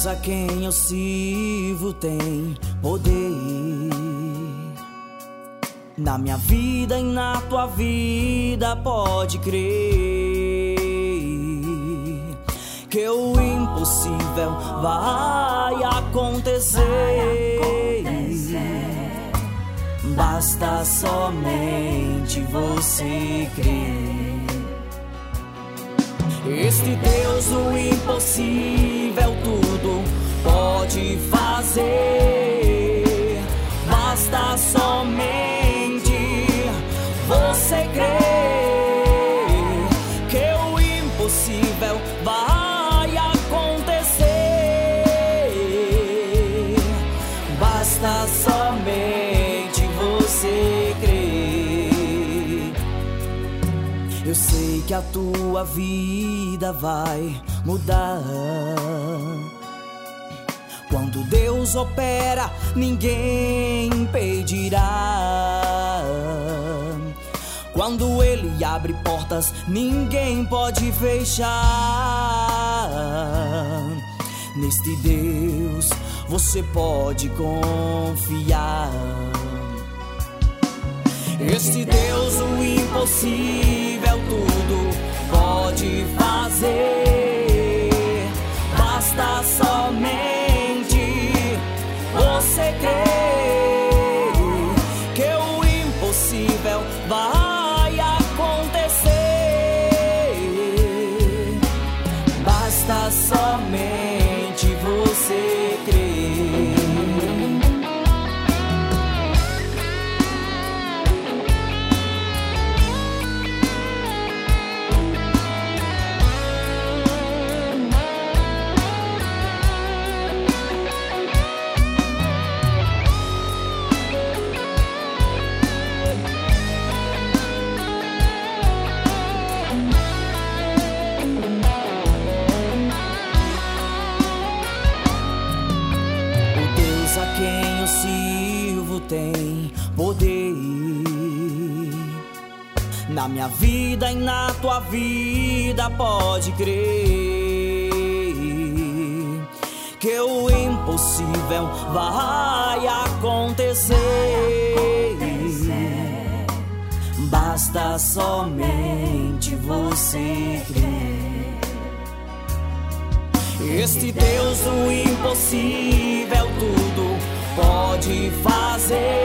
Deus a quem eu sirvo tem poder na minha vida e na tua vida, pode crer que o impossível vai acontecer. Basta somente você crer. Este Deus do impossível tudo pode fazer. Basta somente você crer que o impossível vai acontecer. Basta somente você crer. Eu sei que a tua vida vai mudar. Quando Deus opera, ninguém impedirá. Quando Ele abre portas, ninguém pode fechar. Neste Deus você pode confiar. Este Deus, o impossível tudo pode fazer. Basta somente você crer que o impossível vai acontecer. Basta somente você crer. A quem eu sirvo tem poder na minha vida e na tua vida, pode crer que o impossível vai acontecer. Basta somente você crer. Este Deus do impossível tudo pode fazer.